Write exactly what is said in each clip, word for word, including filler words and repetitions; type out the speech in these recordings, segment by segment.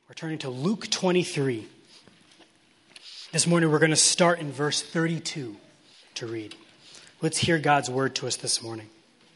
We're turning to Luke twenty-three. This morning we're going to start in verse thirty-two to read. Let's hear God's word to us this morning.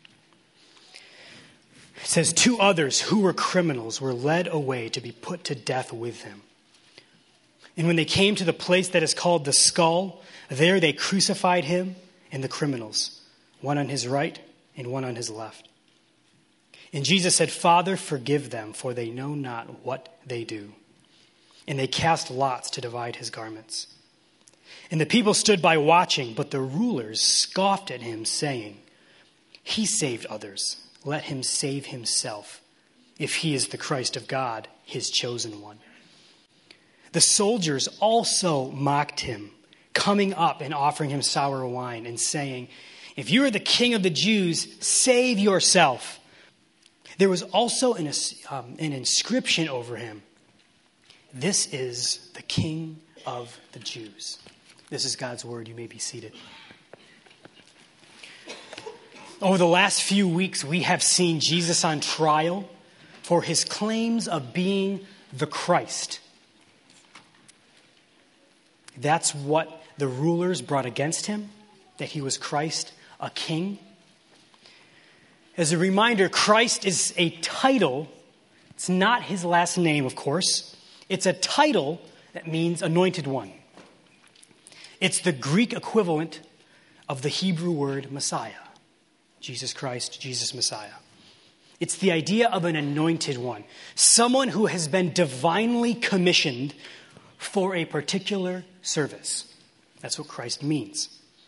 It says, two others who were criminals were led away to be put to death with him. And when they came to the place that is called the Skull, there they crucified him and the criminals, one on his right and one on his left. And Jesus said, Father, forgive them, for they know not what they do. And they cast lots to divide his garments. And the people stood by watching, but the rulers scoffed at him, saying, He saved others. Let him save himself, if he is the Christ of God, his chosen one. The soldiers also mocked him, coming up and offering him sour wine, and saying, If you are the king of the Jews, save yourself. There was also an, um, an inscription over him. This is the King of the Jews. This is God's word. You may be seated. Over the last few weeks, we have seen Jesus on trial for his claims of being the Christ. That's what the rulers brought against him, that he was Christ, a king. As a reminder, Christ is a title. It's not his last name, of course. It's a title that means anointed one. It's the Greek equivalent of the Hebrew word Messiah. Jesus Christ, Jesus Messiah. It's the idea of an anointed one. Someone who has been divinely commissioned for a particular service. That's what Christ means.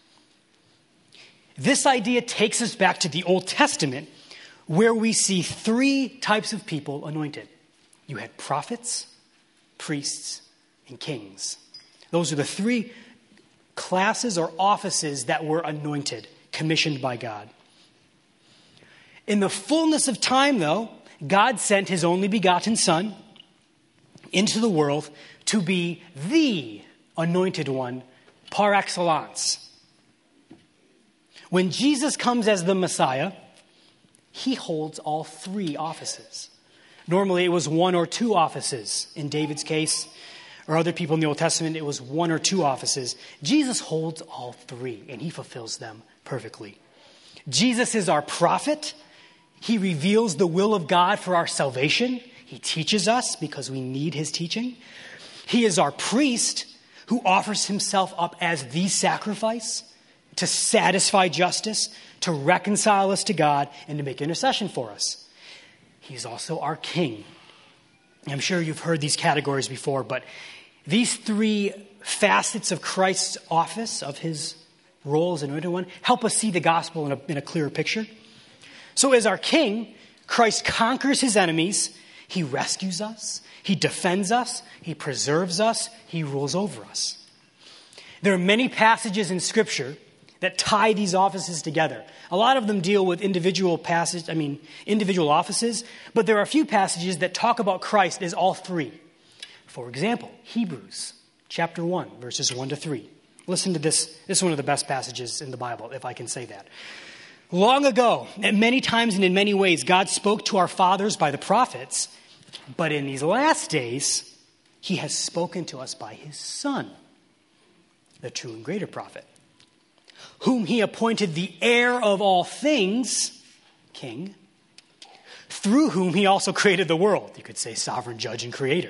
This idea takes us back to the Old Testament, where we see three types of people anointed. You had prophets, priests, and kings. Those are the three classes or offices that were anointed, commissioned by God. In the fullness of time, though, God sent his only begotten Son into the world to be the anointed one par excellence. When Jesus comes as the Messiah, he holds all three offices. Normally, it was one or two offices. In David's case, or other people in the Old Testament, it was one or two offices. Jesus holds all three, and he fulfills them perfectly. Jesus is our prophet. He reveals the will of God for our salvation. He teaches us because we need his teaching. He is our priest who offers himself up as the sacrifice to satisfy justice, to reconcile us to God, and to make intercession for us. He's also our king. I'm sure you've heard these categories before, but these three facets of Christ's office, of his role as anointed one, help us see the gospel in a, in a clearer picture. So as our king, Christ conquers his enemies. He rescues us. He defends us. He preserves us. He rules over us. There are many passages in Scripture that tie these offices together. A lot of them deal with individual passage, I mean, individual offices, but there are a few passages that talk about Christ as all three. For example, Hebrews chapter one, verses one to three. Listen to this. This is one of the best passages in the Bible, if I can say that. Long ago, at many times and in many ways, God spoke to our fathers by the prophets, but in these last days, he has spoken to us by his Son, the true and greater prophet, whom he appointed the heir of all things, king, through whom he also created the world. You could say sovereign judge and creator.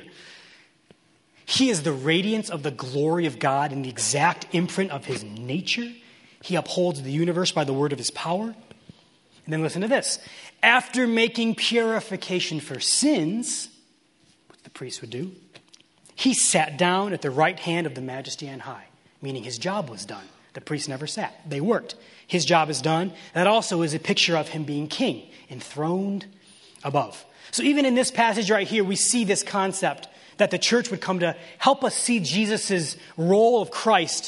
He is the radiance of the glory of God and the exact imprint of his nature. He upholds the universe by the word of his power. And then listen to this. After making purification for sins, what the priest would do, he sat down at the right hand of the Majesty on high, meaning his job was done. The priest never sat. They worked. His job is done. That also is a picture of him being king, enthroned above. So even in this passage right here, we see this concept that the church would come to help us see Jesus' role of Christ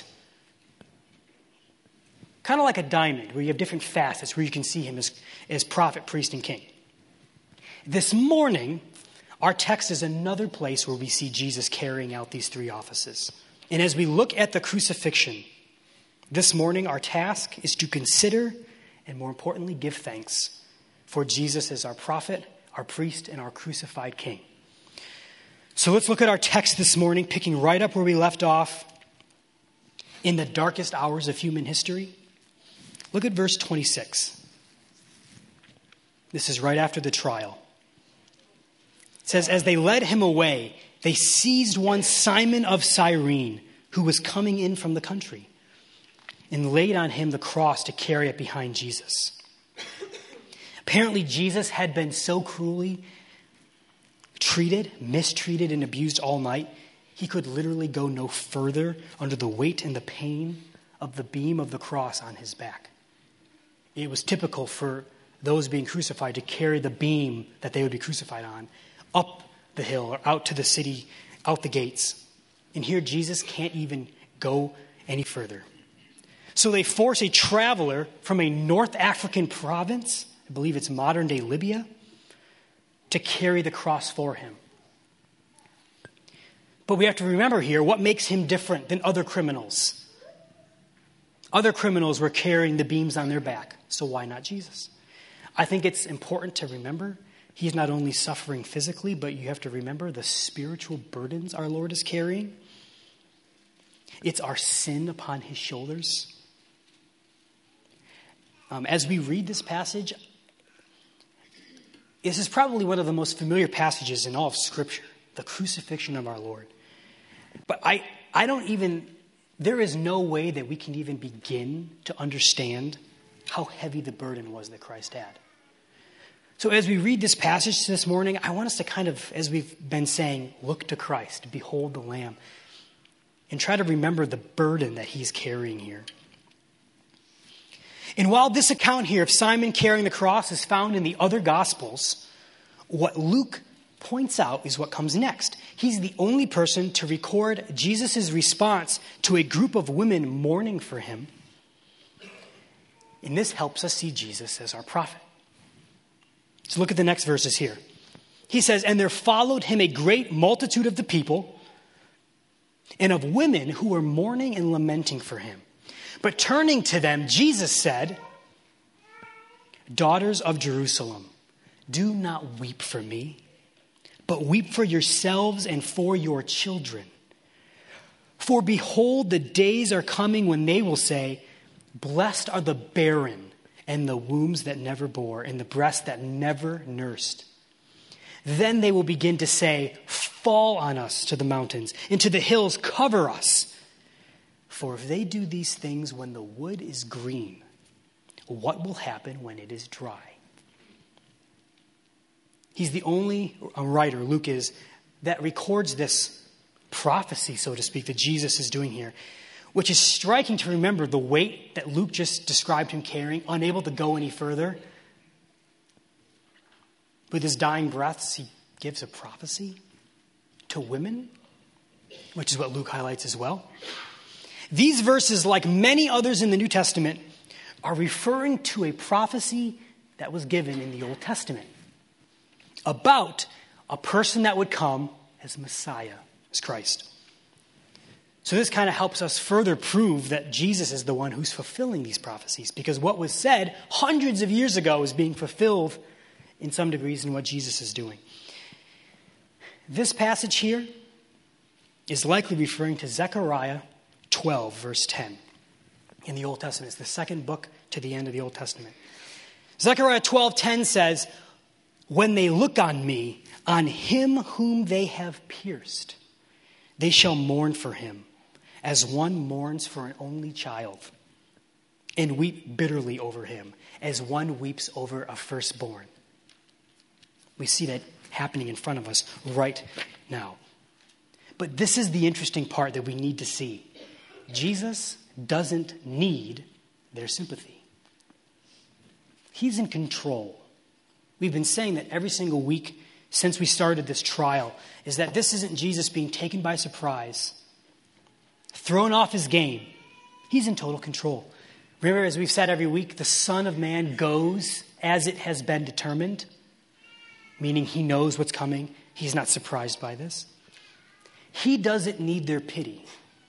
kind of like a diamond, where you have different facets, where you can see him as, as prophet, priest, and king. This morning, our text is another place where we see Jesus carrying out these three offices. And as we look at the crucifixion, this morning our task is to consider and, more importantly, give thanks for Jesus as our prophet, our priest, and our crucified king. So let's look at our text this morning, picking right up where we left off in the darkest hours of human history. Look at verse twenty-six. This is right after the trial. It says, as they led him away, they seized one Simon of Cyrene, who was coming in from the country, and laid on him the cross to carry it behind Jesus. Apparently, Jesus had been so cruelly treated, mistreated, and abused all night, he could literally go no further under the weight and the pain of the beam of the cross on his back. It was typical for those being crucified to carry the beam that they would be crucified on up the hill or out to the city, out the gates. And here Jesus can't even go any further. So they force a traveler from a North African province, I believe it's modern-day Libya, to carry the cross for him. But we have to remember here what makes him different than other criminals. Other criminals were carrying the beams on their back, so why not Jesus? I think it's important to remember he's not only suffering physically, but you have to remember the spiritual burdens our Lord is carrying. It's our sin upon his shoulders. Um, as we read this passage, this is probably one of the most familiar passages in all of Scripture, the crucifixion of our Lord. But I, I don't even, there is no way that we can even begin to understand how heavy the burden was that Christ had. So as we read this passage this morning, I want us to kind of, as we've been saying, look to Christ, behold the Lamb, and try to remember the burden that he's carrying here. And while this account here of Simon carrying the cross is found in the other Gospels, what Luke points out is what comes next. He's the only person to record Jesus' response to a group of women mourning for him. And this helps us see Jesus as our prophet. So look at the next verses here. He says, and there followed him a great multitude of the people and of women who were mourning and lamenting for him. But turning to them, Jesus said, daughters of Jerusalem, do not weep for me, but weep for yourselves and for your children. For behold, the days are coming when they will say, blessed are the barren and the wombs that never bore and the breasts that never nursed. Then they will begin to say, fall on us to the mountains, and to the hills cover us. For if they do these things when the wood is green, what will happen when it is dry? He's the only writer, Luke is, that records this prophecy, so to speak, that Jesus is doing here, which is striking to remember the weight that Luke just described him carrying, unable to go any further. With his dying breaths, he gives a prophecy to women, which is what Luke highlights as well. These verses, like many others in the New Testament, are referring to a prophecy that was given in the Old Testament about a person that would come as Messiah, as Christ. So this kind of helps us further prove that Jesus is the one who's fulfilling these prophecies, because what was said hundreds of years ago is being fulfilled in some degrees in what Jesus is doing. This passage here is likely referring to Zechariah twelve, verse ten in the Old Testament. It's the second book to the end of the Old Testament. Zechariah twelve ten says, when they look on me, on him whom they have pierced, they shall mourn for him, as one mourns for an only child, and weep bitterly over him, as one weeps over a firstborn. We see that happening in front of us right now. But this is the interesting part that we need to see. Jesus doesn't need their sympathy. He's in control. We've been saying that every single week since we started this trial, is that this isn't Jesus being taken by surprise, thrown off his game. He's in total control. Remember, as we've said every week, the Son of Man goes as it has been determined, meaning he knows what's coming. He's not surprised by this. He doesn't need their pity.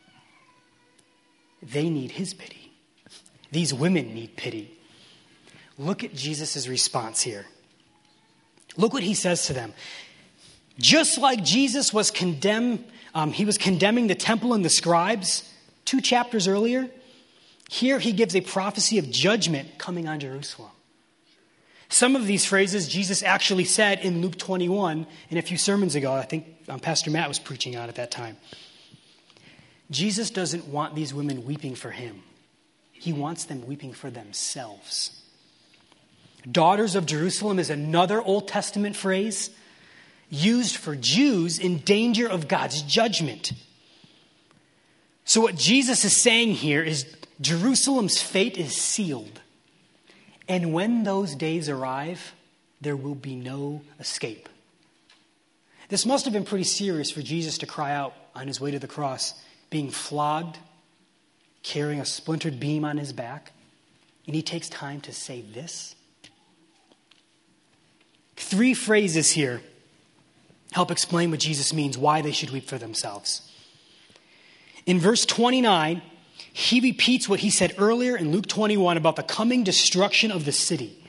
They need his pity. These women need pity. Look at Jesus' response here. Look what he says to them. Just like Jesus was condemned, um, he was condemning the temple and the scribes two chapters earlier. Here he gives a prophecy of judgment coming on Jerusalem. Some of these phrases Jesus actually said in Luke twenty-one and a few sermons ago. I think um, Pastor Matt was preaching on at that time. Jesus doesn't want these women weeping for him. He wants them weeping for themselves. Daughters of Jerusalem is another Old Testament phrase used for Jews in danger of God's judgment. So what Jesus is saying here is Jerusalem's fate is sealed. And when those days arrive, there will be no escape. This must have been pretty serious for Jesus to cry out on his way to the cross, being flogged, carrying a splintered beam on his back. And he takes time to say this. Three phrases here help explain what Jesus means, why they should weep for themselves. In verse twenty-nine, he repeats what he said earlier in Luke twenty-one about the coming destruction of the city.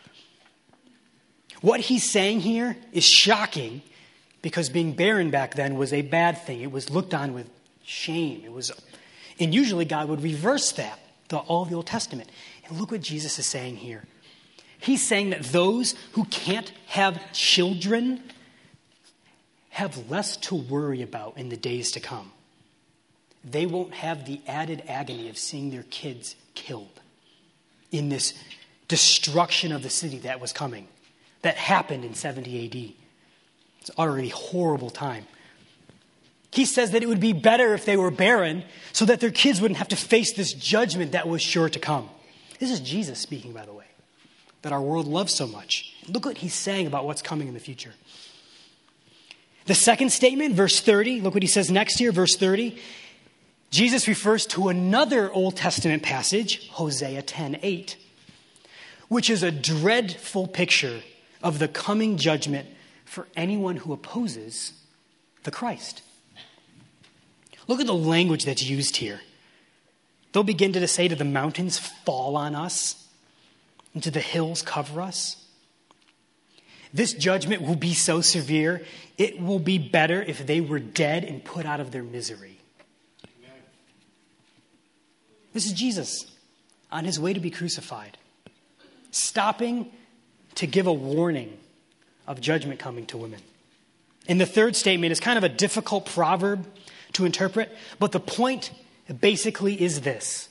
What he's saying here is shocking because being barren back then was a bad thing. It was looked on with shame. It was, and usually God would reverse that, the, all of the Old Testament. And look what Jesus is saying here. He's saying that those who can't have children have less to worry about in the days to come. They won't have the added agony of seeing their kids killed in this destruction of the city that was coming, that happened in seventy A D. It's an utterly horrible time. He says that it would be better if they were barren so that their kids wouldn't have to face this judgment that was sure to come. This is Jesus speaking, by the way, that our world loves so much. Look what he's saying about what's coming in the future. The second statement, verse thirty, look what he says next here, verse thirty. Jesus refers to another Old Testament passage, Hosea ten eight, which is a dreadful picture of the coming judgment for anyone who opposes the Christ. Look at the language that's used here. They'll begin to say to the mountains, fall on us, and to the hills, cover us. This judgment will be so severe, it will be better if they were dead and put out of their misery. This is Jesus on his way to be crucified, stopping to give a warning of judgment coming to women. And the third statement is kind of a difficult proverb to interpret, but the point basically is this.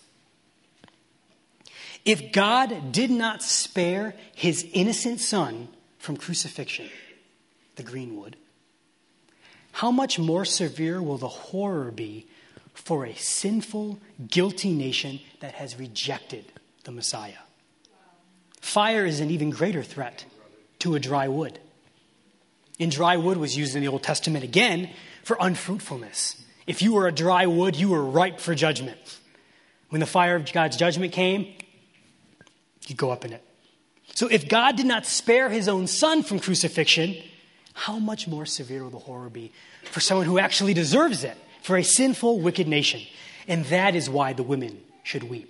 If God did not spare his innocent son from crucifixion, the green wood, how much more severe will the horror be for a sinful, guilty nation that has rejected the Messiah? Fire is an even greater threat to a dry wood. And dry wood was used in the Old Testament again for unfruitfulness. If you were a dry wood, you were ripe for judgment. When the fire of God's judgment came, you'd go up in it. So if God did not spare his own son from crucifixion, how much more severe will the horror be for someone who actually deserves it, for a sinful, wicked nation? And that is why the women should weep.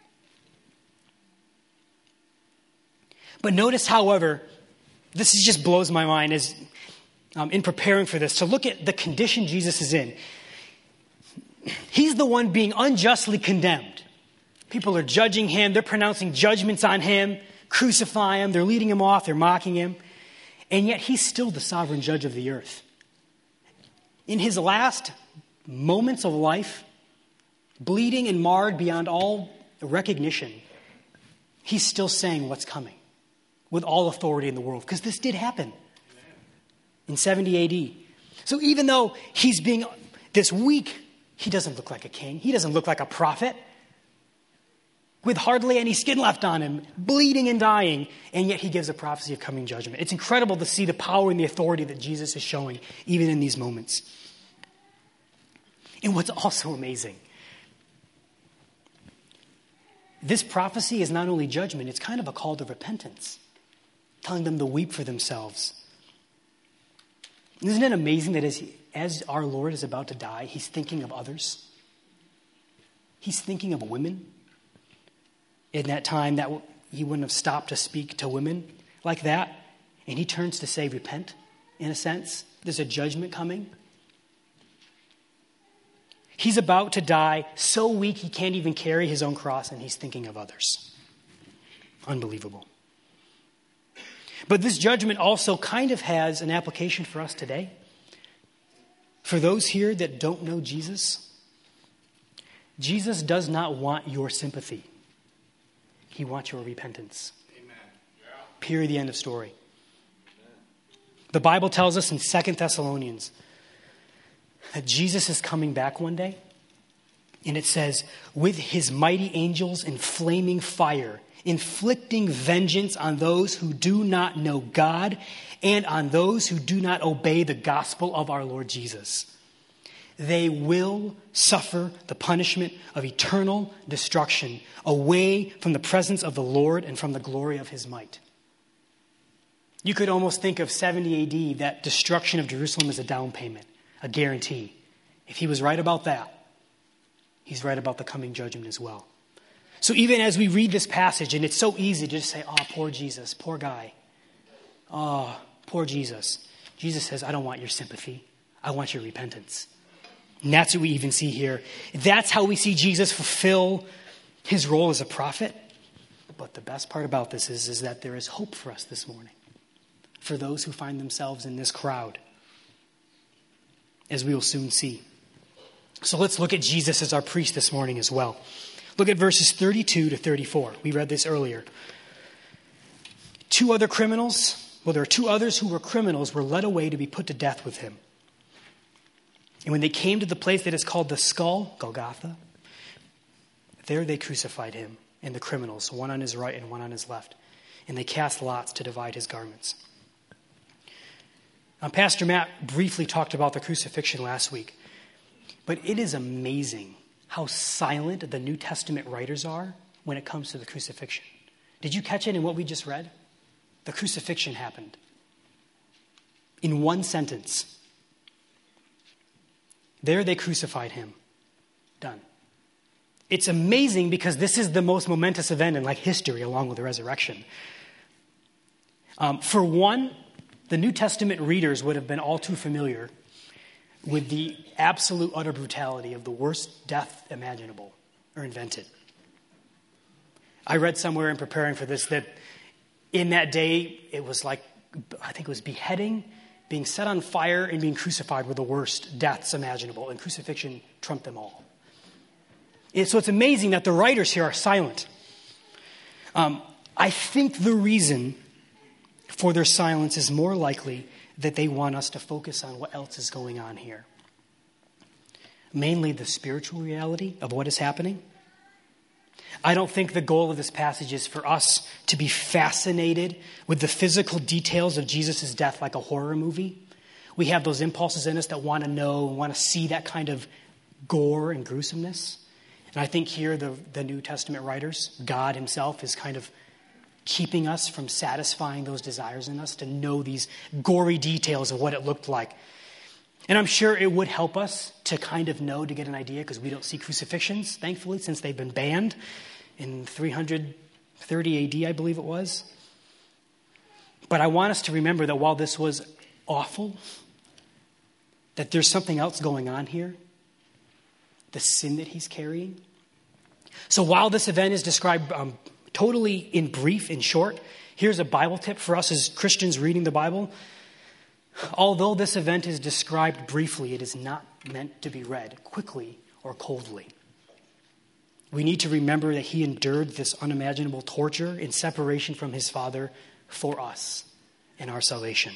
But notice, however, this just blows my mind as um, in preparing for this, to look at the condition Jesus is in. He's the one being unjustly condemned. People are judging him. They're pronouncing judgments on him, crucify him. They're leading him off. They're mocking him. And yet he's still the sovereign judge of the earth. In his last moments of life, bleeding and marred beyond all recognition, he's still saying what's coming with all authority in the world. Because this did happen in seventy A D. So even though he's being this weak, he doesn't look like a king. He doesn't look like a prophet with hardly any skin left on him, bleeding and dying, and yet he gives a prophecy of coming judgment. It's incredible to see the power and the authority that Jesus is showing even in these moments. And what's also amazing, this prophecy is not only judgment, it's kind of a call to repentance, telling them to weep for themselves. Isn't it amazing that as, he, as our Lord is about to die, he's thinking of others? He's thinking of women. In that time, that he wouldn't have stopped to speak to women like that. And he turns to say, repent, in a sense. There's a judgment coming. He's about to die so weak he can't even carry his own cross, and he's thinking of others. Unbelievable. But this judgment also kind of has an application for us today. For those here that don't know Jesus, Jesus does not want your sympathy. He wants your repentance. Amen. Yeah. Period. The end of story. Amen. The Bible tells us in Second Thessalonians that Jesus is coming back one day. And it says, with his mighty angels in flaming fire, inflicting vengeance on those who do not know God and on those who do not obey the gospel of our Lord Jesus. They will suffer the punishment of eternal destruction away from the presence of the Lord and from the glory of his might. You could almost think of seventy A D, that destruction of Jerusalem as a down payment, a guarantee. If he was right about that, he's right about the coming judgment as well. So even as we read this passage, and it's so easy to just say, oh, poor Jesus, poor guy. Oh, poor Jesus. Jesus says, I don't want your sympathy. I want your repentance. And that's what we even see here. That's how we see Jesus fulfill his role as a prophet. But the best part about this is, is that there is hope for us this morning, for those who find themselves in this crowd, as we will soon see. So let's look at Jesus as our priest this morning as well. Look at verses thirty-two to thirty-four. We read this earlier. Two other criminals, well, there are two others who were criminals, were led away to be put to death with him. And when they came to the place that is called the Skull, Golgotha, there they crucified him and the criminals, one on his right and one on his left. And they cast lots to divide his garments. Now, Pastor Matt briefly talked about the crucifixion last week. But it is amazing how silent the New Testament writers are when it comes to the crucifixion. Did you catch it in what we just read? The crucifixion happened in one sentence. There they crucified him. Done. It's amazing because this is the most momentous event in like history along with the resurrection. Um, for one, the New Testament readers would have been all too familiar with the absolute utter brutality of the worst death imaginable or invented. I read somewhere in preparing for this that in that day, it was like, I think it was beheading, being set on fire, and being crucified were the worst deaths imaginable, and crucifixion trumped them all. And so it's amazing that the writers here are silent. Um, I think the reason for their silence is more likely that they want us to focus on what else is going on here. Mainly the spiritual reality of what is happening. I don't think the goal of this passage is for us to be fascinated with the physical details of Jesus' death like a horror movie. We have those impulses in us that want to know and want to see that kind of gore and gruesomeness. And I think here the, the New Testament writers, God himself, is kind of keeping us from satisfying those desires in us to know these gory details of what it looked like. And I'm sure it would help us to kind of know, to get an idea, because we don't see crucifixions, thankfully, since they've been banned in three hundred thirty A D, I believe it was. But I want us to remember that while this was awful, that there's something else going on here, the sin that he's carrying. So while this event is described um, totally in brief, in short, here's a Bible tip for us as Christians reading the Bible. Although this event is described briefly, it is not meant to be read quickly or coldly. We need to remember that he endured this unimaginable torture in separation from his Father for us and our salvation.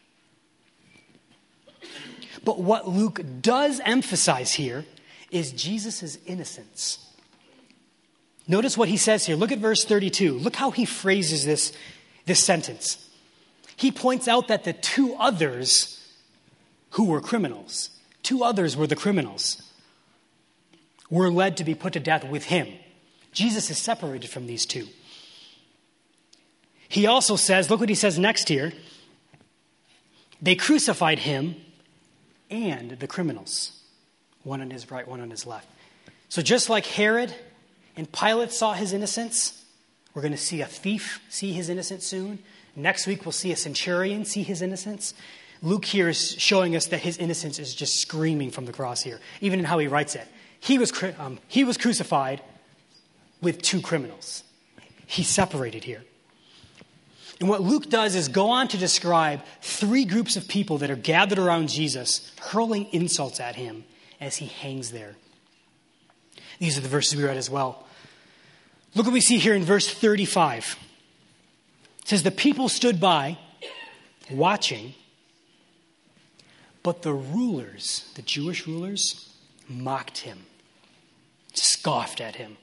But what Luke does emphasize here is Jesus' innocence. Notice what he says here. Look at verse thirty-two. Look how he phrases this, this sentence. He points out that the two others who were criminals, two others were the criminals, were led to be put to death with him. Jesus is separated from these two. He also says, look what he says next here. They crucified him and the criminals, one on his right, one on his left. So just like Herod and Pilate saw his innocence, we're going to see a thief see his innocence soon. Next week, we'll see a centurion see his innocence. Luke here is showing us that his innocence is just screaming from the cross here, even in how he writes it. He was, um, he was crucified with two criminals. He's separated here. And what Luke does is go on to describe three groups of people that are gathered around Jesus, hurling insults at him as he hangs there. These are the verses we read as well. Look what we see here in verse thirty-five. It says, the people stood by, watching, but the rulers, the Jewish rulers, mocked him, scoffed at him.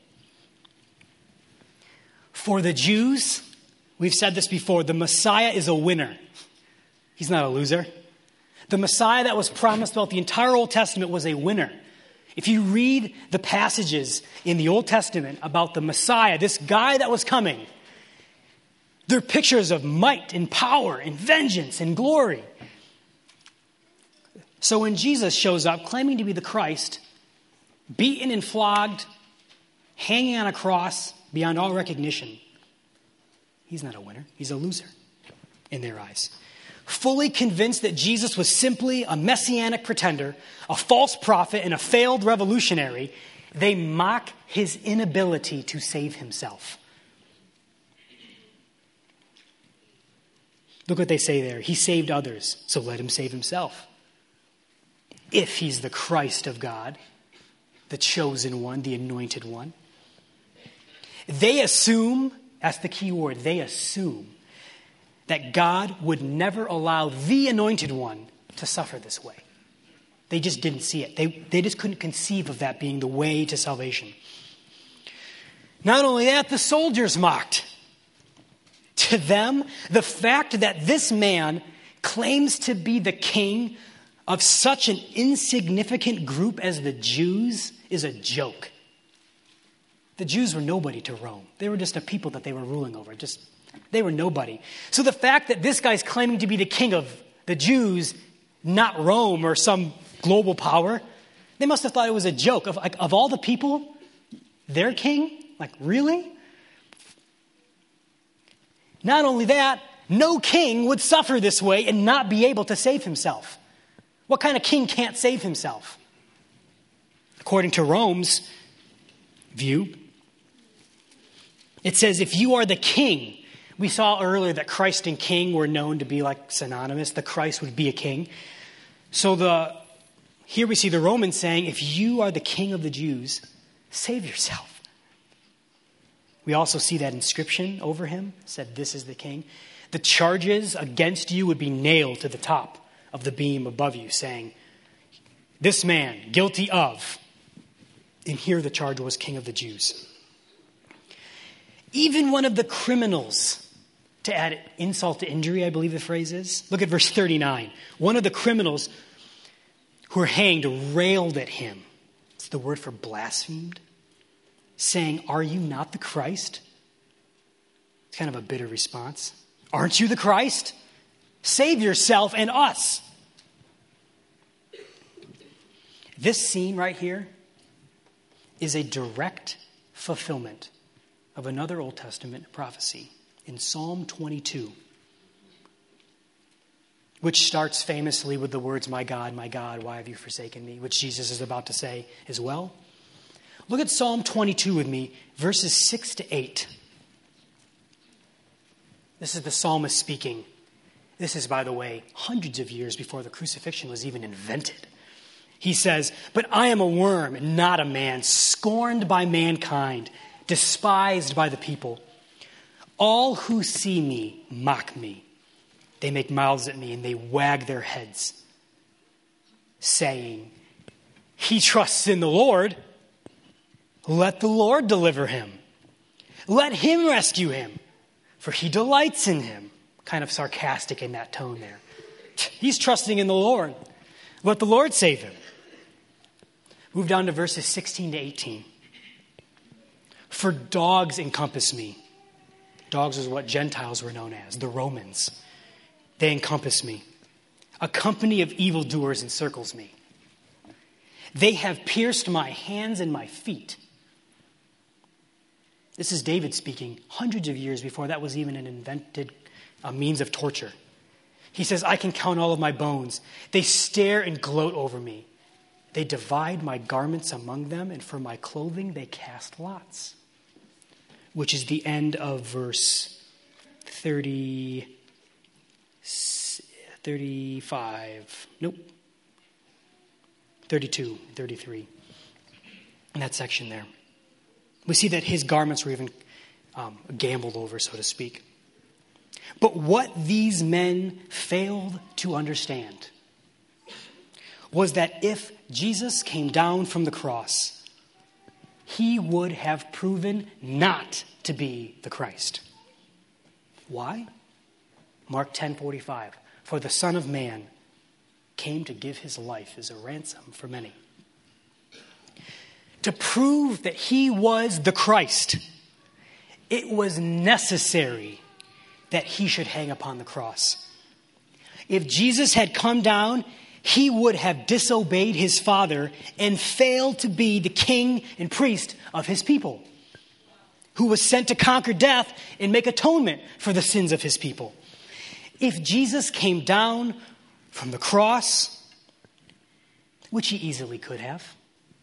For the Jews, we've said this before, the Messiah is a winner. He's not a loser. The Messiah that was promised throughout the entire Old Testament was a winner. If you read the passages in the Old Testament about the Messiah, this guy that was coming, they're pictures of might and power and vengeance and glory. So when Jesus shows up claiming to be the Christ, beaten and flogged, hanging on a cross beyond all recognition, he's not a winner. He's a loser in their eyes. Fully convinced that Jesus was simply a messianic pretender, a false prophet, and a failed revolutionary, they mock his inability to save himself. Look what they say there. He saved others, so let him save himself. If he's the Christ of God, the chosen one, the anointed one. They assume, that's the key word, they assume that God would never allow the anointed one to suffer this way. They just didn't see it. They, they just couldn't conceive of that being the way to salvation. Not only that, the soldiers mocked. To them, the fact that this man claims to be the king of such an insignificant group as the Jews is a joke. The Jews were nobody to Rome. They were just a people that they were ruling over. Just They were nobody. So the fact that this guy's claiming to be the king of the Jews, not Rome or some global power, they must have thought it was a joke. Of, like, of all the people, their king? Like, really? Not only that, no king would suffer this way and not be able to save himself. What kind of king can't save himself? According to Rome's view, it says, if you are the king, we saw earlier that Christ and king were known to be like synonymous. The Christ would be a king. So the here we see the Romans saying, if you are the king of the Jews, save yourself. We also see that inscription over him, said, this is the king. The charges against you would be nailed to the top of the beam above you, saying, this man, guilty of. And here the charge was king of the Jews. Even one of the criminals, to add insult to injury, I believe the phrase is. Look at verse thirty-nine. One of the criminals who were hanged railed at him. It's the word for blasphemed. Saying, are you not the Christ? It's kind of a bitter response. Aren't you the Christ? Save yourself and us. This scene right here is a direct fulfillment of another Old Testament prophecy in Psalm twenty-two, which starts famously with the words, my God, my God, why have you forsaken me? Which Jesus is about to say as well. Look at Psalm twenty-two with me, verses six to eight. This is the psalmist speaking. This is, by the way, hundreds of years before the crucifixion was even invented. He says, but I am a worm and not a man, scorned by mankind, despised by the people. All who see me mock me. They make mouths at me and they wag their heads, saying, he trusts in the Lord. Let the Lord deliver him. Let him rescue him, for he delights in him. Kind of sarcastic in that tone there. He's trusting in the Lord. Let the Lord save him. Move down to verses sixteen to eighteen. For dogs encompass me. Dogs is what Gentiles were known as, the Romans. They encompass me. A company of evildoers encircles me. They have pierced my hands and my feet. This is David speaking hundreds of years before that was even an invented uh, means of torture. He says, I can count all of my bones. They stare and gloat over me. They divide my garments among them, and for my clothing they cast lots. Which is the end of verse thirty, thirty-five. Nope. thirty-two, thirty-three. In that section there. We see that his garments were even um, gambled over, so to speak. But what these men failed to understand was that if Jesus came down from the cross, he would have proven not to be the Christ. Why? Mark ten forty-five. For the Son of Man came to give his life as a ransom for many. To prove that he was the Christ, it was necessary that he should hang upon the cross. If Jesus had come down, he would have disobeyed his Father and failed to be the king and priest of his people, who was sent to conquer death and make atonement for the sins of his people. If Jesus came down from the cross, which he easily could have,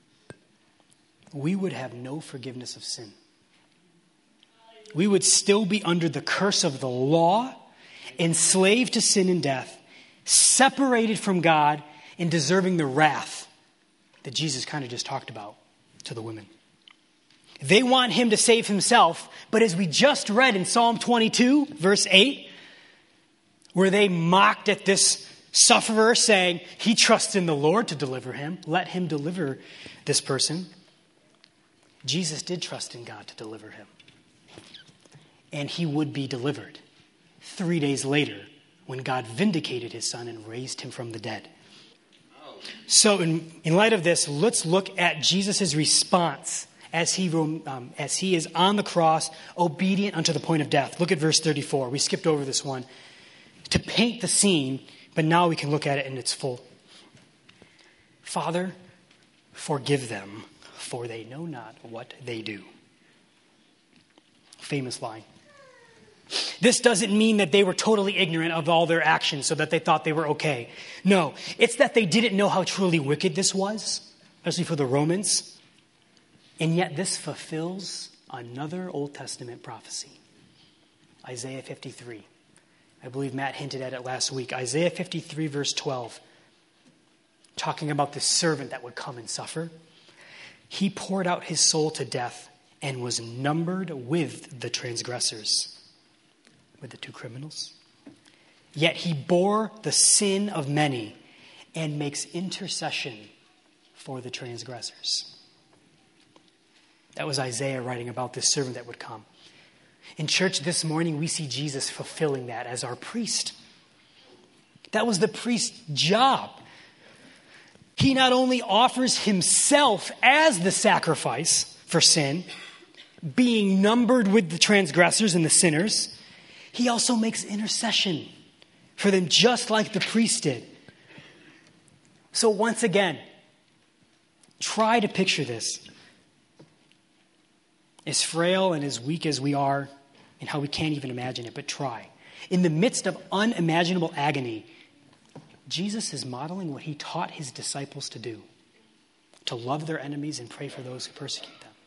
we would have no forgiveness of sin. We would still be under the curse of the law, enslaved to sin and death, separated from God, and deserving the wrath that Jesus kind of just talked about to the women. They want him to save himself, but as we just read in Psalm twenty-two, verse eight, where they mocked at this sufferer saying, he trusts in the Lord to deliver him, let him deliver this person. Jesus did trust in God to deliver him. And he would be delivered three days later when God vindicated his son and raised him from the dead. So in, in light of this, let's look at Jesus' response as he, um, as he is on the cross, obedient unto the point of death. Look at verse thirty-four. We skipped over this one to paint the scene, but now we can look at it in its full. Father, forgive them, for they know not what they do. Famous line. This doesn't mean that they were totally ignorant of all their actions so that they thought they were okay. No, it's that they didn't know how truly wicked this was, especially for the Romans. And yet this fulfills another Old Testament prophecy. Isaiah fifty-three. I believe Matt hinted at it last week. Isaiah fifty-three, verse twelve. Talking about this servant that would come and suffer. He poured out his soul to death and was numbered with the transgressors. With the two criminals. Yet he bore the sin of many and makes intercession for the transgressors. That was Isaiah writing about this servant that would come. In church this morning, we see Jesus fulfilling that as our priest. That was the priest's job. He not only offers himself as the sacrifice for sin, being numbered with the transgressors and the sinners, he also makes intercession for them just like the priest did. So once again, try to picture this. As frail and as weak as we are, and how we can't even imagine it, but try. In the midst of unimaginable agony, Jesus is modeling what he taught his disciples to do. To love their enemies and pray for those who persecute them.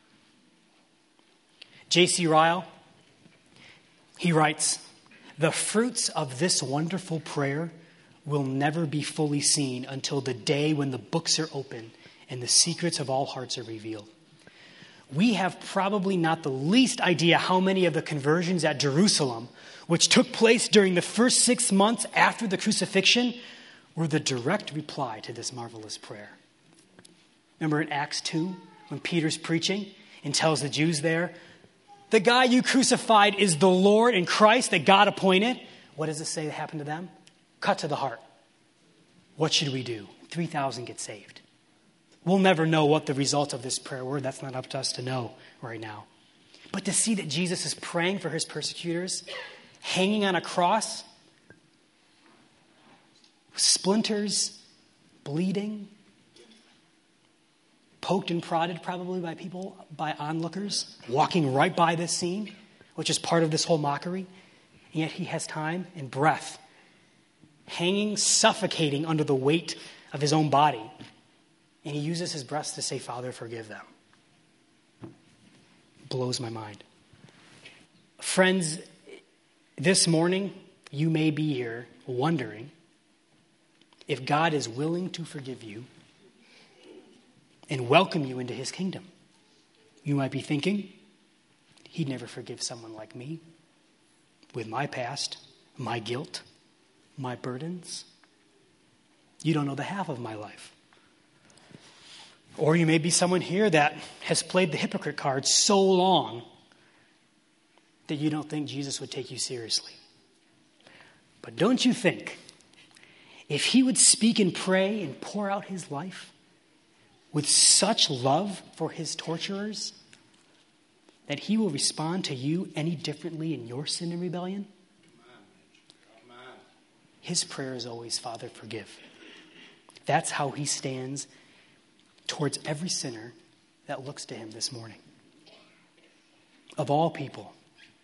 J C Ryle, he writes, the fruits of this wonderful prayer will never be fully seen until the day when the books are open and the secrets of all hearts are revealed. We have probably not the least idea how many of the conversions at Jerusalem, which took place during the first six months after the crucifixion, were the direct reply to this marvelous prayer. Remember in Acts two, when Peter's preaching and tells the Jews there, the guy you crucified is the Lord and Christ that God appointed. What does it say that happened to them? Cut to the heart. What should we do? three thousand get saved. We'll never know what the results of this prayer were. That's not up to us to know right now. But to see that Jesus is praying for his persecutors, hanging on a cross, splinters, bleeding, poked and prodded probably by people, by onlookers, walking right by this scene, which is part of this whole mockery. And yet he has time and breath hanging, suffocating under the weight of his own body. And he uses his breath to say, Father, forgive them. Blows my mind. Friends, this morning, you may be here wondering if God is willing to forgive you and welcome you into his kingdom. You might be thinking, he'd never forgive someone like me with my past, my guilt, my burdens. You don't know the half of my life. Or you may be someone here that has played the hypocrite card so long that you don't think Jesus would take you seriously. But don't you think, if he would speak and pray and pour out his life with such love for his torturers, that he will respond to you any differently in your sin and rebellion? Amen. Amen. His prayer is always, Father, forgive. That's how he stands towards every sinner that looks to him this morning. Of all people.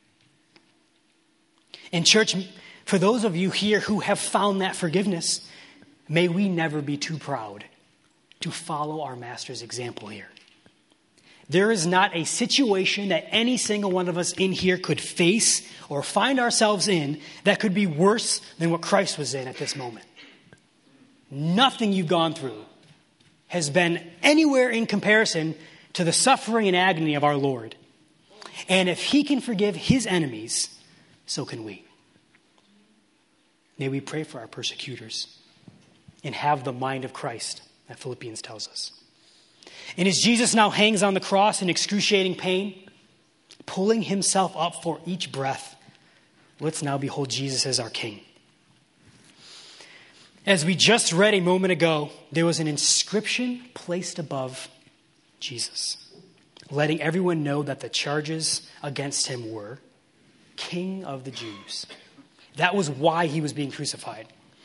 And church, for those of you here who have found that forgiveness, may we never be too proud to follow our Master's example here. There is not a situation that any single one of us in here could face or find ourselves in that could be worse than what Christ was in at this moment. Nothing you've gone through has been anywhere in comparison to the suffering and agony of our Lord. And if he can forgive his enemies, so can we. May we pray for our persecutors and have the mind of Christ that Philippians tells us. And as Jesus now hangs on the cross in excruciating pain, pulling himself up for each breath, let's now behold Jesus as our King. As we just read a moment ago, there was an inscription placed above Jesus, letting everyone know that the charges against him were King of the Jews. That was why he was being crucified.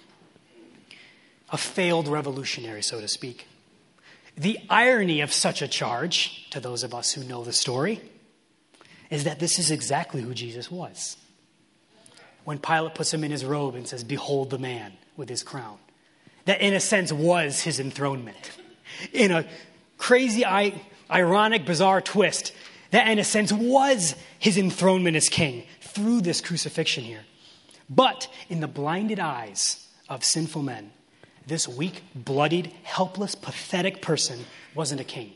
A failed revolutionary, so to speak. The irony of such a charge, to those of us who know the story, is that this is exactly who Jesus was. When Pilate puts him in his robe and says, behold the man with his crown. That in a sense was his enthronement. In a crazy, ironic, bizarre twist, that in a sense was his enthronement as king through this crucifixion here. But in the blinded eyes of sinful men, this weak, bloodied, helpless, pathetic person wasn't a king.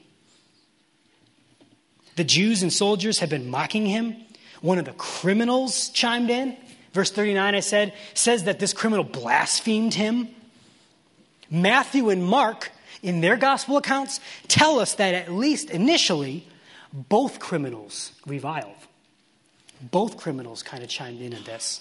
The Jews and soldiers had been mocking him. One of the criminals chimed in. Verse thirty-nine, I said, says that this criminal blasphemed him. Matthew and Mark, in their gospel accounts, tell us that at least initially, both criminals reviled. Both criminals kind of chimed in on this.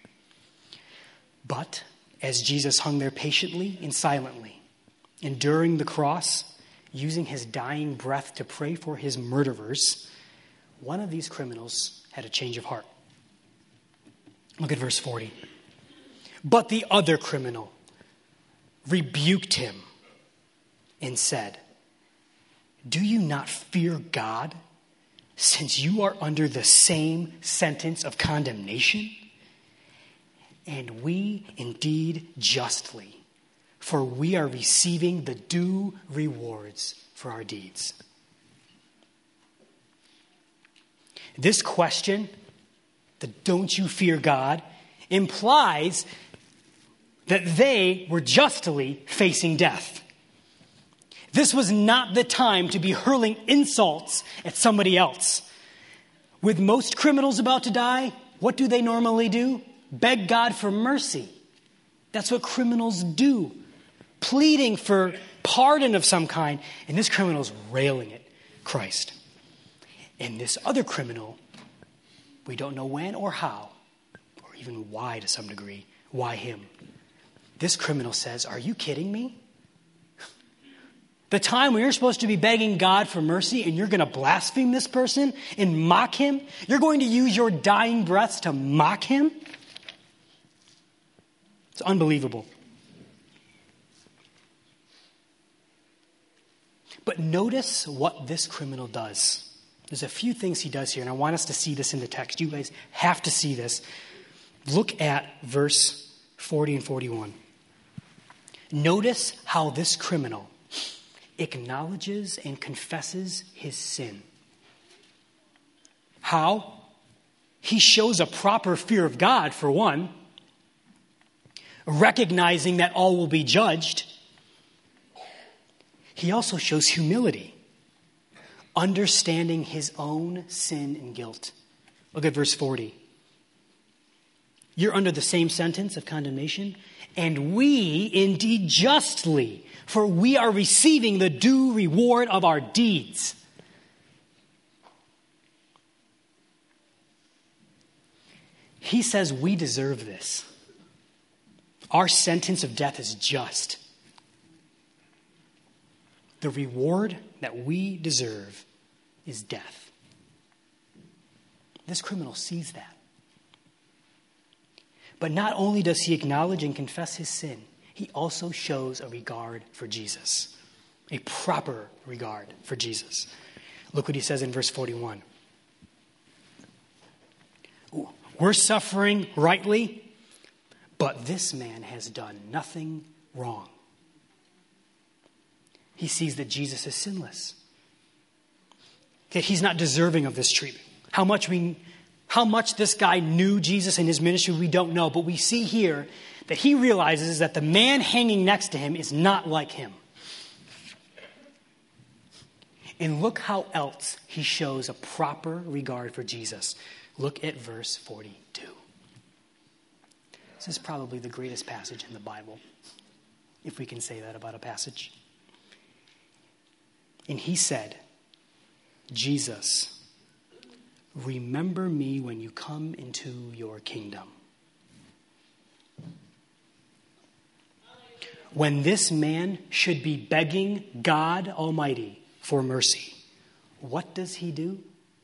But as Jesus hung there patiently and silently, enduring the cross, using his dying breath to pray for his murderers, one of these criminals had a change of heart. Look at verse forty. But the other criminal rebuked him and said, do you not fear God, since you are under the same sentence of condemnation? And we indeed justly, for we are receiving the due rewards for our deeds. This question, the don't you fear God, implies that they were justly facing death. This was not the time to be hurling insults at somebody else. With most criminals about to die, what do they normally do? Beg God for mercy. That's what criminals do. Pleading for pardon of some kind. And this criminal's railing at Christ. And this other criminal, we don't know when or how, or even why to some degree, why him. This criminal says, are you kidding me? The time when you're supposed to be begging God for mercy and you're going to blaspheme this person and mock him? You're going to use your dying breaths to mock him? It's unbelievable. But notice what this criminal does. There's a few things he does here, and I want us to see this in the text. You guys have to see this. Look at verse forty and forty-one. Notice how this criminal acknowledges and confesses his sin. How? He shows a proper fear of God, for one, recognizing that all will be judged. He also shows humility, understanding his own sin and guilt. Look at verse forty. You're under the same sentence of condemnation, and we indeed justly, for we are receiving the due reward of our deeds. He says we deserve this. Our sentence of death is just. The reward that we deserve is death. This criminal sees that. But not only does he acknowledge and confess his sin, he also shows a regard for Jesus, a proper regard for Jesus. Look what he says in verse forty-one. We're suffering rightly, but this man has done nothing wrong. He sees that Jesus is sinless, that he's not deserving of this treatment. How much we, how much this guy knew Jesus and his ministry, we don't know. But we see here that he realizes that the man hanging next to him is not like him. And look how else he shows a proper regard for Jesus. Look at verse forty-two. This is probably the greatest passage in the Bible, if we can say that about a passage. And he said, Jesus, remember me when you come into your kingdom. When this man should be begging God Almighty for mercy, what does he do?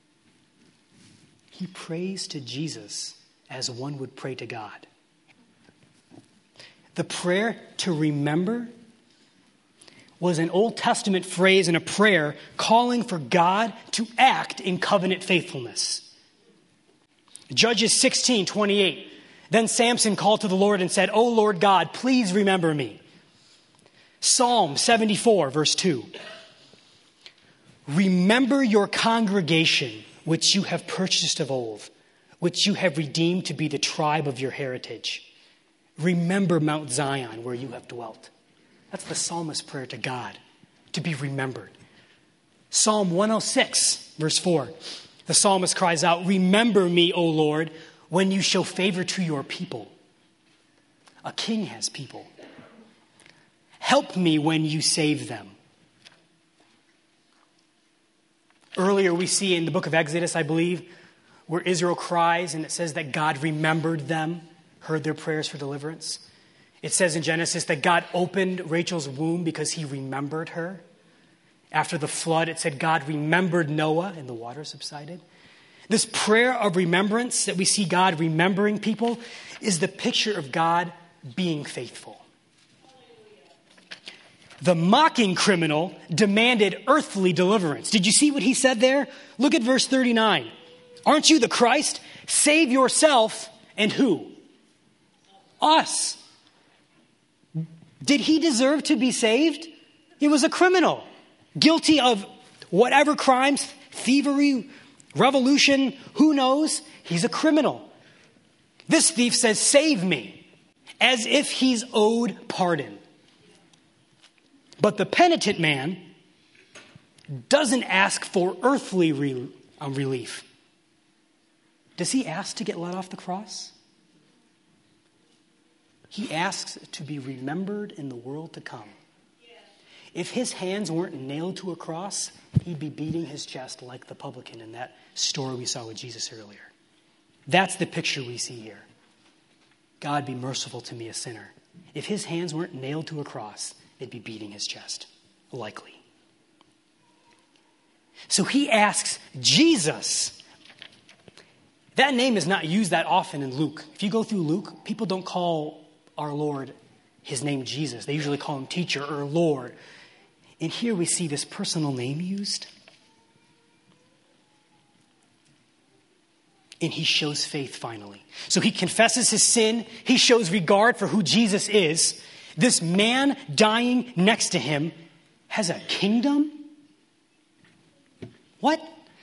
He prays to Jesus as one would pray to God. The prayer to remember was an Old Testament phrase and a prayer calling for God to act in covenant faithfulness. Judges sixteen twenty-eight. Then Samson called to the Lord and said, "O Lord God, please remember me." Psalm seventy-four, verse two. Remember your congregation, which you have purchased of old, which you have redeemed to be the tribe of your heritage. Remember Mount Zion, where you have dwelt. That's the psalmist's prayer to God, to be remembered. Psalm one oh six, verse four. The psalmist cries out, "Remember me, O Lord, when you show favor to your people." A king has people. Help me when you save them. Earlier we see in the book of Exodus, I believe, where Israel cries and it says that God remembered them, heard their prayers for deliverance. It says in Genesis that God opened Rachel's womb because he remembered her. After the flood, it said God remembered Noah and the water subsided. This prayer of remembrance that we see God remembering people is the picture of God being faithful. The mocking criminal demanded earthly deliverance. Did you see what he said there? Look at verse thirty-nine. Aren't you the Christ? Save yourself and who? Us. Did he deserve to be saved? He was a criminal, guilty of whatever crimes, thievery, revolution, who knows? He's a criminal. This thief says, "Save me," as if he's owed pardon. But the penitent man doesn't ask for earthly re- uh, relief. Does he ask to get let off the cross? He asks to be remembered in the world to come. If his hands weren't nailed to a cross, he'd be beating his chest like the publican in that story we saw with Jesus earlier. That's the picture we see here. God, be merciful to me, a sinner. If his hands weren't nailed to a cross, they'd be beating his chest, likely. So he asks Jesus. That name is not used that often in Luke. If you go through Luke, people don't call our Lord his name Jesus. They usually call him teacher or Lord. And here we see this personal name used. And he shows faith finally. So he confesses his sin. He shows regard for who Jesus is. This man dying next to him has a kingdom? What?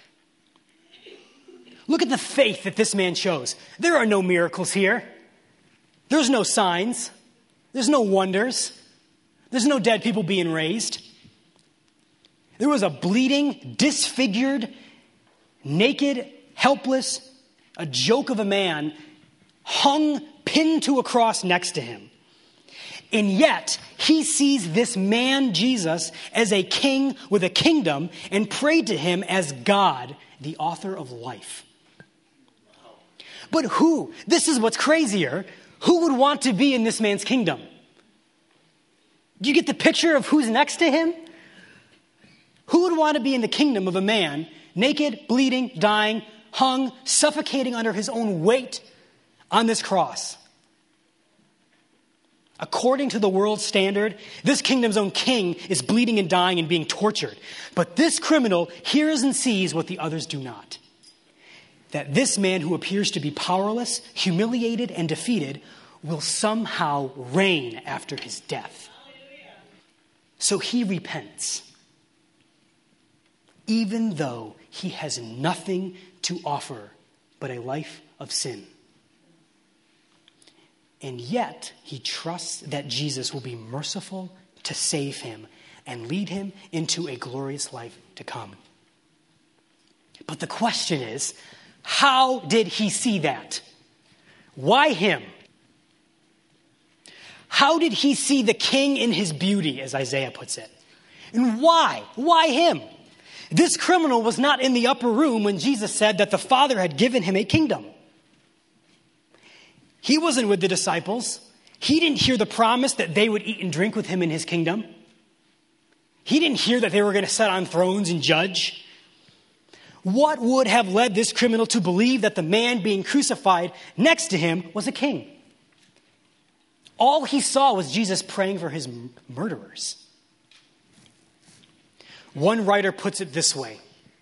Look at the faith that this man shows. There are no miracles here. There's no signs. There's no wonders. There's no dead people being raised. There was a bleeding, disfigured, naked, helpless, a joke of a man hung, pinned to a cross next to him. And yet, he sees this man, Jesus, as a king with a kingdom and prayed to him as God, the author of life. But who, this is what's crazier, who would want to be in this man's kingdom? Do you get the picture of who's next to him? Who would want to be in the kingdom of a man, naked, bleeding, dying, hung, suffocating under his own weight on this cross? According to the world's standard, this kingdom's own king is bleeding and dying and being tortured. But this criminal hears and sees what the others do not. That this man who appears to be powerless, humiliated, and defeated will somehow reign after his death. So he repents, even though he has nothing to offer but a life of sin. And yet, he trusts that Jesus will be merciful to save him and lead him into a glorious life to come. But the question is, how did he see that? Why him? How did he see the king in his beauty, as Isaiah puts it? And why? Why him? This criminal was not in the upper room when Jesus said that the Father had given him a kingdom. He wasn't with the disciples. He didn't hear the promise that they would eat and drink with him in his kingdom. He didn't hear that they were going to sit on thrones and judge. What would have led this criminal to believe that the man being crucified next to him was a king? All he saw was Jesus praying for his murderers. One writer puts it this way: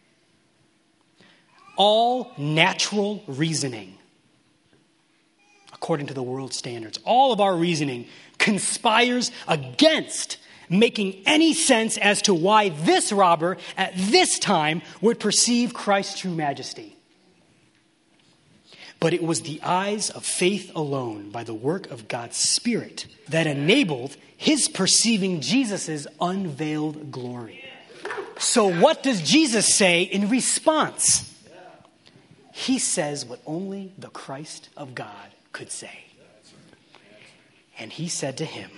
all natural reasoning, according to the world's standards, all of our reasoning conspires against making any sense as to why this robber at this time would perceive Christ's true majesty. But it was the eyes of faith alone, by the work of God's Spirit, that enabled his perceiving Jesus' unveiled glory. So what does Jesus say in response? He says what only the Christ of God could say. And he said to him,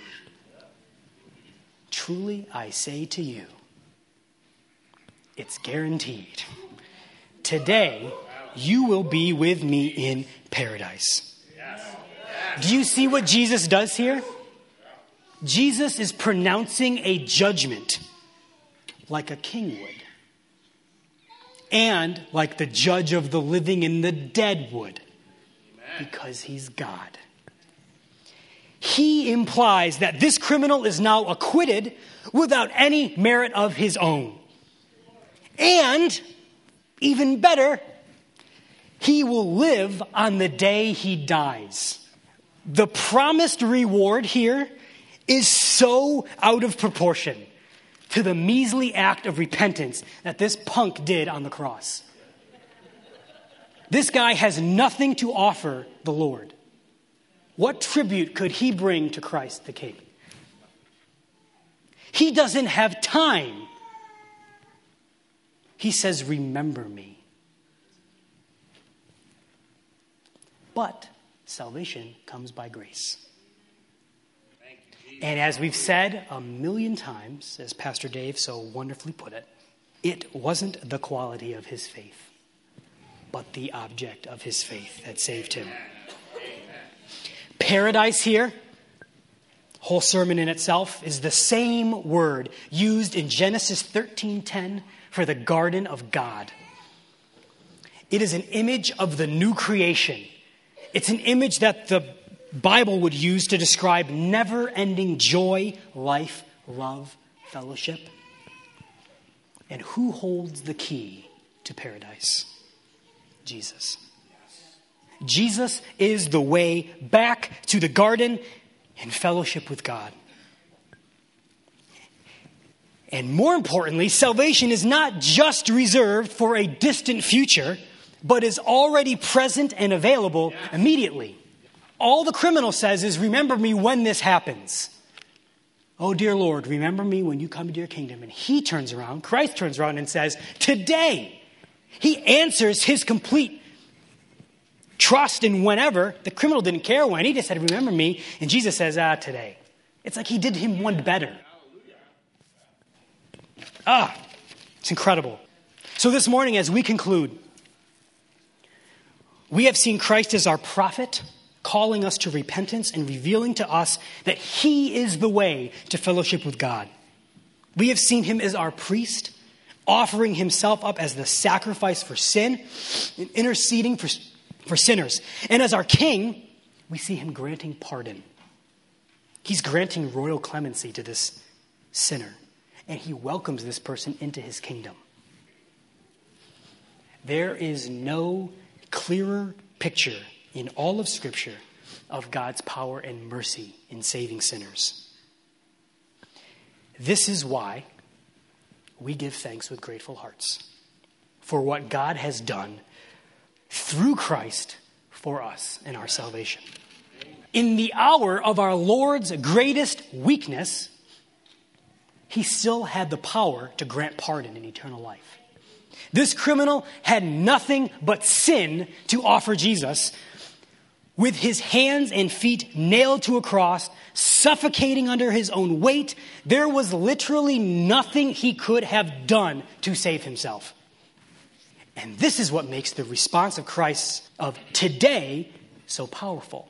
truly I say to you, it's guaranteed. Today, you will be with me in paradise. Do you see what Jesus does here? Jesus is pronouncing a judgment like a king would. And like the judge of the living and the dead would. Because he's God. He implies that this criminal is now acquitted without any merit of his own. And, even better, he will live on the day he dies. The promised reward here is so out of proportion to the measly act of repentance that this punk did on the cross. This guy has nothing to offer the Lord. What tribute could he bring to Christ the King? He doesn't have time. He says, remember me. But salvation comes by grace. And as we've said a million times, as Pastor Dave so wonderfully put it, it wasn't the quality of his faith, but the object of his faith that saved him. Paradise here, whole sermon in itself, is the same word used in Genesis thirteen ten for the garden of God. It is an image of the new creation. It's an image that the Bible would use to describe never-ending joy, life, love, fellowship. And who holds the key to paradise? Jesus. Jesus is the way back to the garden and fellowship with God. And more importantly, salvation is not just reserved for a distant future, but is already present and available immediately. All the criminal says is, remember me when this happens. Oh, dear Lord, remember me when you come into your kingdom. And he turns around, Christ turns around and says, today. He answers his complete trust in whenever. The criminal didn't care when. He just said, remember me. And Jesus says, ah, today. It's like he did him one better. Ah, it's incredible. So this morning, as we conclude, we have seen Christ as our prophet, calling us to repentance and revealing to us that he is the way to fellowship with God. We have seen him as our priest, offering himself up as the sacrifice for sin and interceding for, for sinners. And as our king, we see him granting pardon. He's granting royal clemency to this sinner, and he welcomes this person into his kingdom. There is no clearer picture in all of Scripture of God's power and mercy in saving sinners. This is why we give thanks with grateful hearts for what God has done through Christ for us in our salvation. In the hour of our Lord's greatest weakness, he still had the power to grant pardon and eternal life. This criminal had nothing but sin to offer Jesus. With his hands and feet nailed to a cross, suffocating under his own weight, there was literally nothing he could have done to save himself. And this is what makes the response of Christ of today so powerful.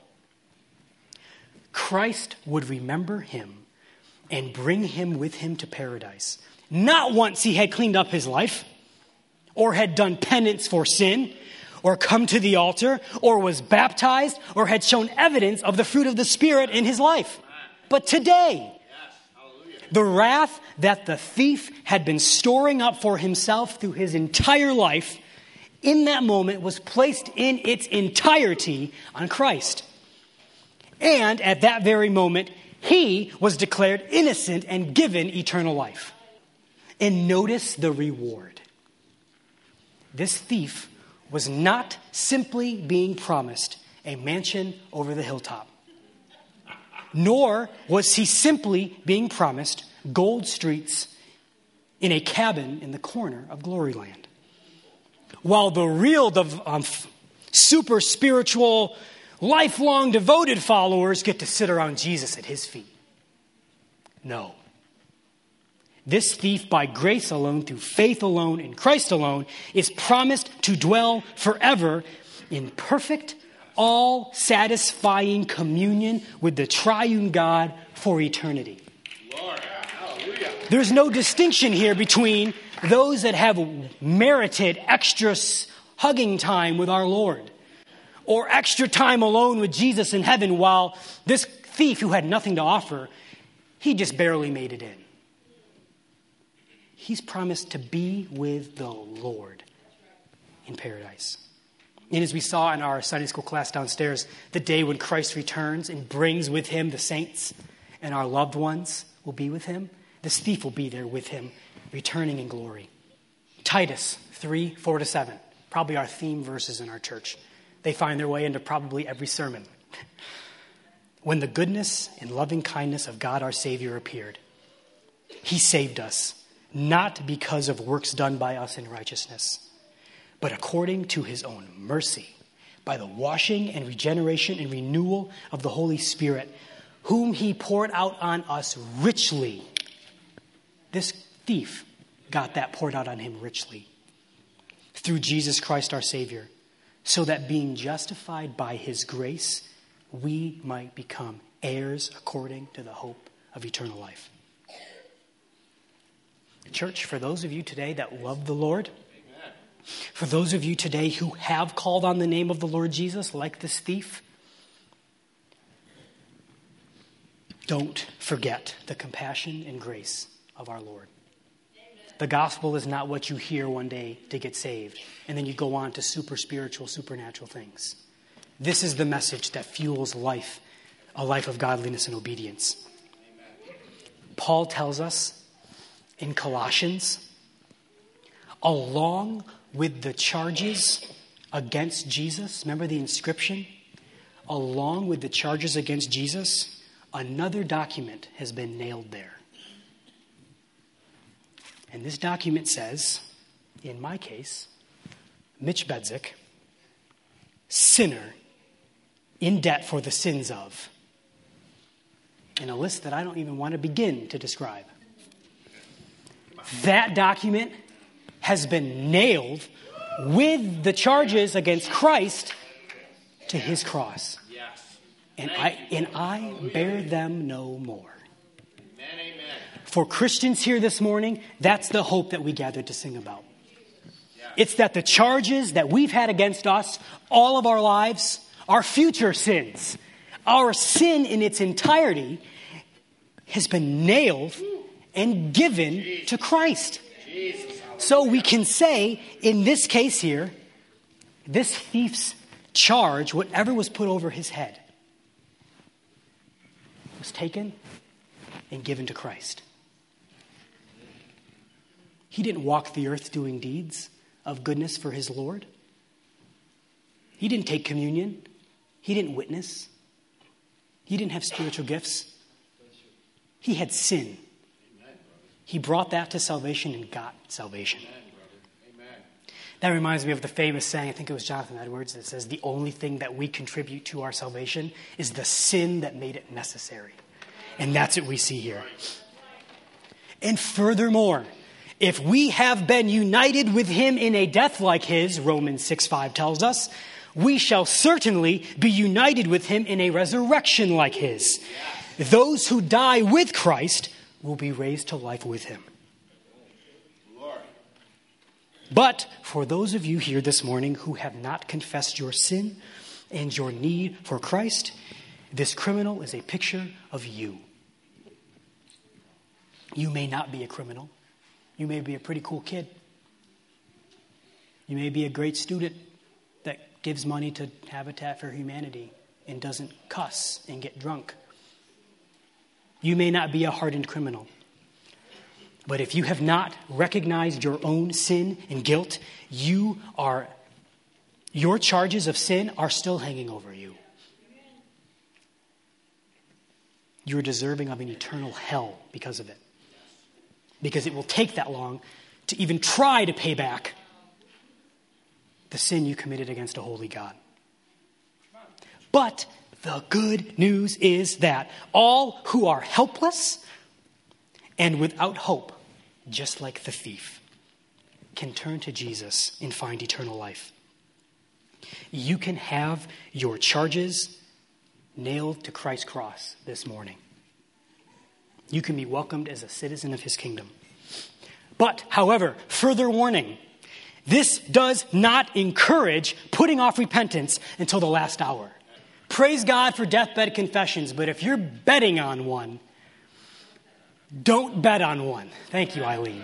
Christ would remember him and bring him with him to paradise. Not once he had cleaned up his life, or had done penance for sin, or come to the altar, or was baptized, or had shown evidence of the fruit of the Spirit in his life. But today, the wrath that the thief had been storing up for himself through his entire life, in that moment was placed in its entirety on Christ. And at that very moment, he was declared innocent and given eternal life. And notice the reward. This thief was not simply being promised a mansion over the hilltop, nor was he simply being promised gold streets in a cabin in the corner of Gloryland. While the real um, super spiritual, lifelong devoted followers get to sit around Jesus at his feet. No. This thief, by grace alone, through faith alone, in Christ alone, is promised to dwell forever in perfect, all-satisfying communion with the triune God for eternity. Lord, hallelujah. There's no distinction here between those that have merited extra hugging time with our Lord or extra time alone with Jesus in heaven, while this thief who had nothing to offer, he just barely made it in. He's promised to be with the Lord in paradise. And as we saw in our Sunday school class downstairs, the day when Christ returns and brings with him the saints and our loved ones will be with him, this thief will be there with him, returning in glory. Titus three, four to seven, probably our theme verses in our church. They find their way into probably every sermon. When the goodness and loving kindness of God our Savior appeared, he saved us, not because of works done by us in righteousness, but according to his own mercy, by the washing and regeneration and renewal of the Holy Spirit, whom he poured out on us richly. This thief got that poured out on him richly through Jesus Christ our Savior, so that being justified by his grace, we might become heirs according to the hope of eternal life. Church, for those of you today that love the Lord, amen. For those of you today who have called on the name of the Lord Jesus, like this thief, don't forget the compassion and grace of our Lord. Amen. The gospel is not what you hear one day to get saved, and then you go on to super spiritual, supernatural things. This is the message that fuels life, a life of godliness and obedience. Paul tells us in Colossians, along with the charges against Jesus, remember the inscription? Along with the charges against Jesus, another document has been nailed there. And this document says, in my case, Mitch Bedzik, sinner, in debt for the sins of, in a list that I don't even want to begin to describe. That document has been nailed with the charges against Christ to his cross. And I and I bear them no more. For Christians here this morning, that's the hope that we gathered to sing about. It's that the charges that we've had against us all of our lives, our future sins, our sin in its entirety has been nailed and given to Christ. So we can say, in this case here, this thief's charge, whatever was put over his head, was taken and given to Christ. He didn't walk the earth doing deeds of goodness for his Lord. He didn't take communion. He didn't witness. He didn't have spiritual gifts. He had sin. He brought that to salvation and got salvation. That reminds me of the famous saying, I think it was Jonathan Edwards, that says the only thing that we contribute to our salvation is the sin that made it necessary. And that's what we see here. And furthermore, if we have been united with him in a death like his, Romans six five tells us, we shall certainly be united with him in a resurrection like his. Those who die with Christ will be raised to life with him. But for those of you here this morning who have not confessed your sin and your need for Christ, this criminal is a picture of you. You may not be a criminal. You may be a pretty cool kid. You may be a great student that gives money to Habitat for Humanity and doesn't cuss and get drunk. You may not be a hardened criminal. But if you have not recognized your own sin and guilt, you are, your charges of sin are still hanging over you. You're deserving of an eternal hell because of it. Because it will take that long to even try to pay back the sin you committed against a holy God. But the good news is that all who are helpless and without hope, just like the thief, can turn to Jesus and find eternal life. You can have your charges nailed to Christ's cross this morning. You can be welcomed as a citizen of his kingdom. But, however, further warning, this does not encourage putting off repentance until the last hour. Praise God for deathbed confessions, but if you're betting on one, don't bet on one. Thank you, Eileen.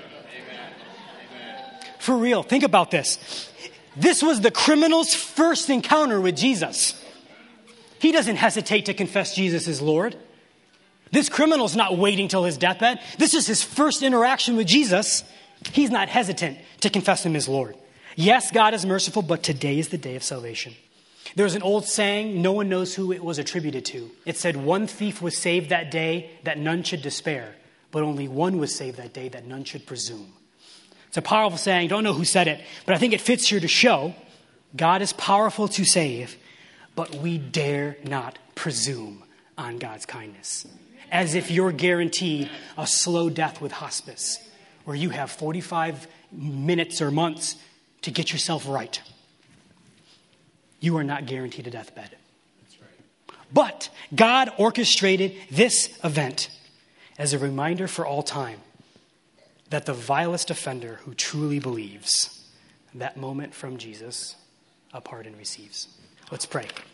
For real, think about this. This was the criminal's first encounter with Jesus. He doesn't hesitate to confess Jesus as Lord. This criminal's not waiting till his deathbed. This is his first interaction with Jesus. He's not hesitant to confess him as Lord. Yes, God is merciful, but today is the day of salvation. There's an old saying, no one knows who it was attributed to. It said, one thief was saved that day that none should despair, but only one was saved that day that none should presume. It's a powerful saying. Don't know who said it, but I think it fits here to show God is powerful to save, but we dare not presume on God's kindness. As if you're guaranteed a slow death with hospice, where you have forty-five minutes or months to get yourself right. You are not guaranteed a deathbed. That's right. But God orchestrated this event as a reminder for all time that the vilest offender who truly believes, that moment from Jesus, a pardon receives. Let's pray.